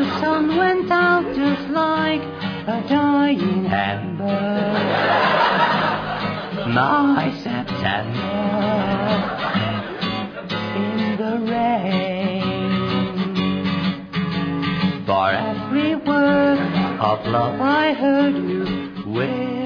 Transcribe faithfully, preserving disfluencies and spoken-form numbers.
The sun went out just like a dying ember. My September in the rain. For every word of love I heard you with.